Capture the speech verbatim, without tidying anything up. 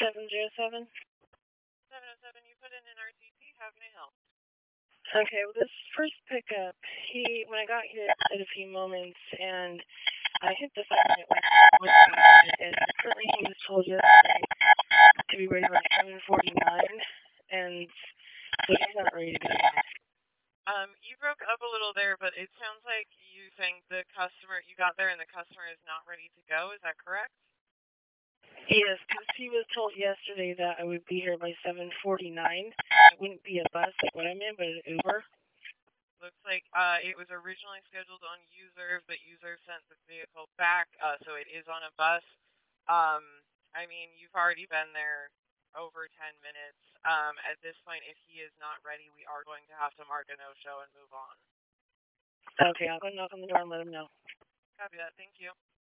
seven zero seven? seven oh seven, you put in an R T P. How can I help? Okay, well, this first pickup, he, when I got here, it took a few moments, and I hit the phone and it went, and apparently he was told yesterday to be ready by seven forty-nine, and so he's not ready to go yet. Um, you broke up a little there, but it sounds like you think the customer, you got there and the customer is not ready to go. Is that correct? Yes, because he was told yesterday that I would be here by seven forty-nine. It wouldn't be a bus like what I'm in, but an Uber. Looks like uh, it was originally scheduled on Userve, but Userve sent the vehicle back, uh, so it is on a bus. Um, I mean, you've already been there over ten minutes. Um, at this point, if he is not ready, we are going to have to mark a no-show and move on. Okay, I'll go knock on the door and let him know. Copy that. Thank you.